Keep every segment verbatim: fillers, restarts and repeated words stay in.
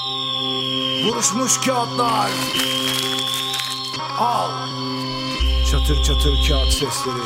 Buruşmuş kağıtlar. Al. Çatır çatır kağıt sesleri.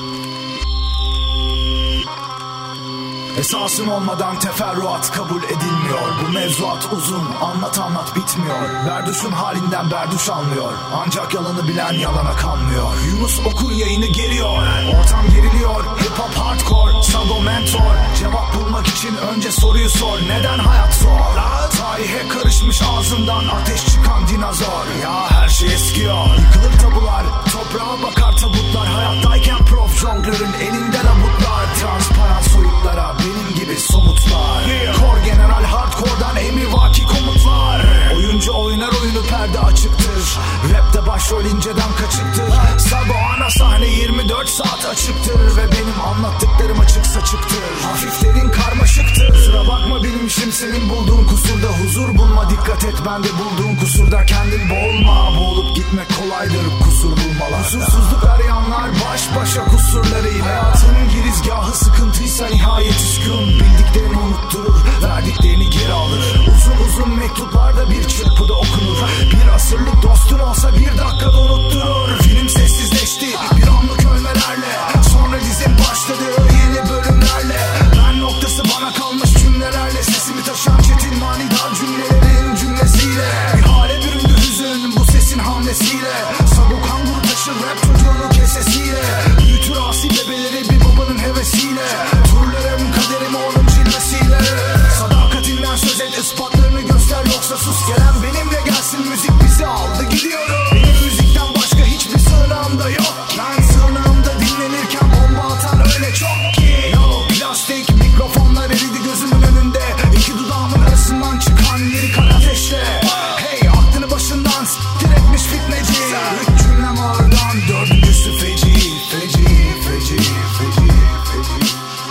Esasım olmadan teferruat kabul edilmiyor. Bu mevzuat uzun, anlat anlat bitmiyor. Berduş'un halinden berduş anlıyor. Ancak yalanı bilen yalana kanmıyor. Yunus okur yayını geliyor. Ortam geriliyor, hip hop hardcore. Sago mentor, cevap bulmak için önce soruyu sor. Neden hayat zor? Tarihe karışmış ağzından ateş çıkan dinozor. Ya her şey eskiyor, yıkılır tabular. Toprağa bakar tabutlar. Hayattayken prof jonglörün elinden abutlar. Transparan soyutlara benim gibi somutlar. Kor general hardcore'dan emri vaki komutlar. Oyuncu oynar oyunu perde açıktır. Rap'te başrol inceden kaçıktır. Sago ana sahne yirmi dört saat açıktır. Ve benim anlattıklarım açık saçıktır. Hafiflerin karmaşıktır. Sıra bakma benim işim senin bulduğun kusurda. Huzur bulma, dikkat et ben de bulduğun kusurda. Kendin boğulma, boğulup gitmek kolaydır kusur bulmalar. Huzursuzluk arayanlar baş başa kusurlarıyla. Hayatının girizgahı sıkıntıysa nihayet üskün. Bildiklerini unutturur, verdiklerini geri alır. Uzun uzun mektuplarda bir çırpıda okunur. Bir asırlık dostun olsa bir dakikada unutturur. Film sessizleşti bir anlık ölmelerle. Sonra dizim başladı yeni bölümlerle. Ben noktası bana kalmış cümlelerle. Sesimi taşıyan çetin manidar cümlelerin cümlesiyle. Bir hale büründü hüzün bu sesin hamlesiyle. Sago kanguru taşır rap çocuğunu kesesiyle. Büyütür asi bebeleri bir babanın hevesiyle. Turlarım kaderim onun cilvesiyle. Sadakatinden söz et, ispatlarını göster yoksa sus. Gelen benimle gelsin, müzik bizi aldı gidiyorum. Benim müzikten başka hiçbir sığınağım da yok. Ben sığınağımda dinlenirken bomba atan öyle çok ki. Yo plastik mikrofonlar eridi gözümün önünde. İki dudağımın arasından çıkan lirik ateşle. Hey aklını başından s**tir etmiş fitneci. Üç cümlem oradan dördüncüsü feci. Feci, feci, feci, feci.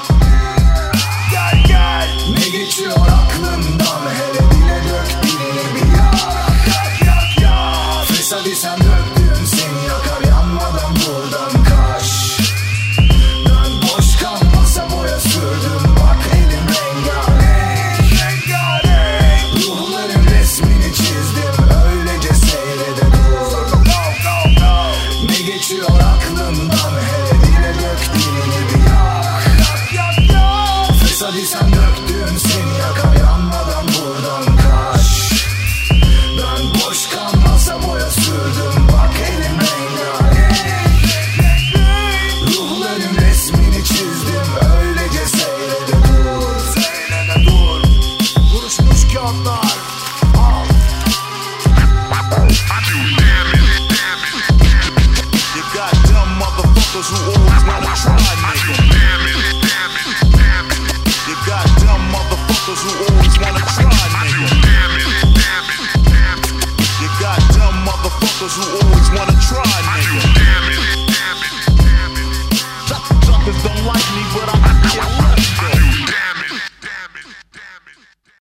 Gel gel. Ne geçiyor aklından hele dile dök dilini bir yak. Yak yak yak. Fesadi sen döktün seni yakar yanmadan buradan kaç. Ben boş kalmasa boya sürdüm bak elim rengarenk. Rengarenk. Ruhların resmini çizdim öylece seyrede dur. Ne geçiyor aklından hele dile dök dilini bir yak. Yak yak yak. Fesadi sen döktün seni yakar yanmadan buradan kaç. Ben boş kalmasa boya sürdüm bak elim rengarenk. Ruhların resmini çizdim öylece seyrede dur. Seyrede dur. Buruşmuş kağıtlar. Al. You got dumb motherfuckers who always wanna try, nigga. You got dumb motherfuckers who always wanna try, nigga. You got dumb motherfuckers who always wanna try, nigga.